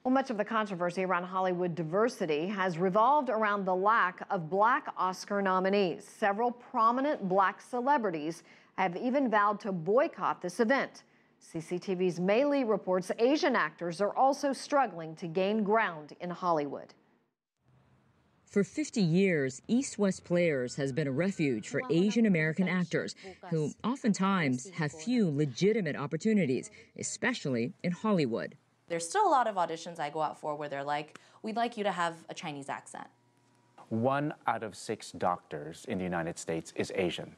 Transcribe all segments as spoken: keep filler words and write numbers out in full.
Well, much of the controversy around Hollywood diversity has revolved around the lack of black Oscar nominees. Several prominent black celebrities have even vowed to boycott this event. C C T V's Mei Li reports Asian actors are also struggling to gain ground in Hollywood. For fifty years, East West Players has been a refuge for Asian American actors who oftentimes have few legitimate opportunities, especially in Hollywood. There's still a lot of auditions I go out for where they're like, we'd like you to have a Chinese accent. One out of six doctors in the United States is Asian.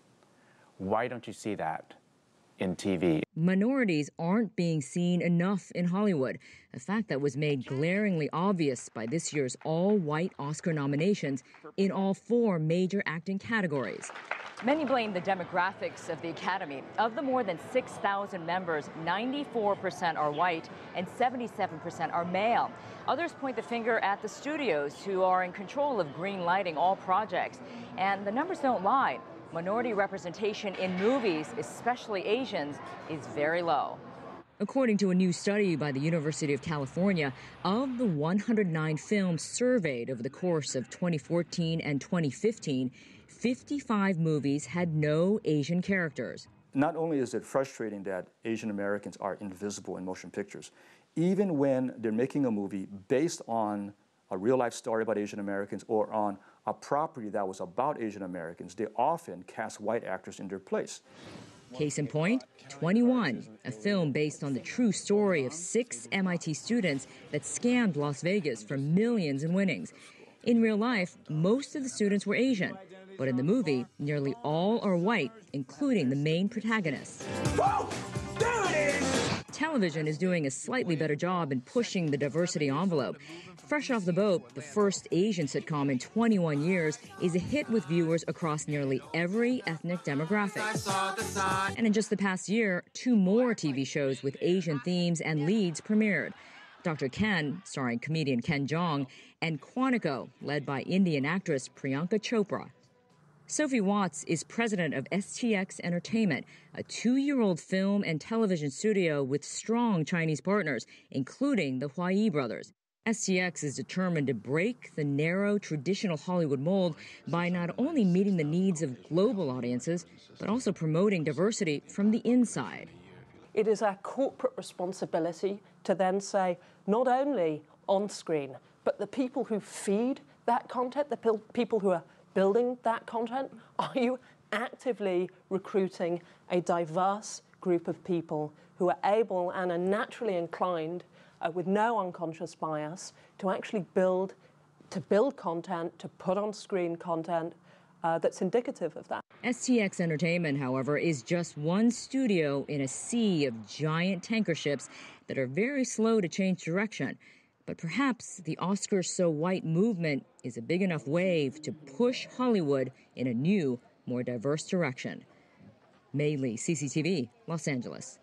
Why don't you see that in T V? Minorities aren't being seen enough in Hollywood, a fact that was made glaringly obvious by this year's all-white Oscar nominations in all four major acting categories. Many blame the demographics of the Academy. Of the more than six thousand members, ninety-four percent are white and seventy-seven percent are male. Others point the finger at the studios, who are in control of green lighting all projects. And the numbers don't lie. Minority representation in movies, especially Asians, is very low. According to a new study by the University of California, of the one hundred nine films surveyed over the course of twenty fourteen and twenty fifteen, fifty-five movies had no Asian characters. Not only is it frustrating that Asian Americans are invisible in motion pictures, even when they're making a movie based on a real-life story about Asian Americans or on a property that was about Asian Americans, they often cast white actors in their place. Case in point, twenty-one, a film based on the true story of six M I T students that scammed Las Vegas for millions in winnings. In real life, most of the students were Asian, but in the movie, nearly all are white, including the main protagonists. Whoa! There it is! Television is doing a slightly better job in pushing the diversity envelope. Fresh Off the Boat, the first Asian sitcom in twenty-one years, is a hit with viewers across nearly every ethnic demographic. And in just the past year, two more T V shows with Asian themes and leads premiered. Doctor Ken, starring comedian Ken Jeong, and Quantico, led by Indian actress Priyanka Chopra. Sophie Watts is president of S T X Entertainment, a two-year-old film and television studio with strong Chinese partners, including the Huayi brothers. S T X is determined to break the narrow, traditional Hollywood mold by not only meeting the needs of global audiences, but also promoting diversity from the inside. It is our corporate responsibility to then say, not only on screen, but the people who feed that content, the people who are building that content, are you actively recruiting a diverse group of people who are able and are naturally inclined Uh, with no unconscious bias, to actually build, to build content, to put on screen content uh, that's indicative of that. S T X Entertainment, however, is just one studio in a sea of giant tanker ships that are very slow to change direction. But perhaps the Oscars So White movement is a big enough wave to push Hollywood in a new, more diverse direction. Mei Li, C C T V, Los Angeles.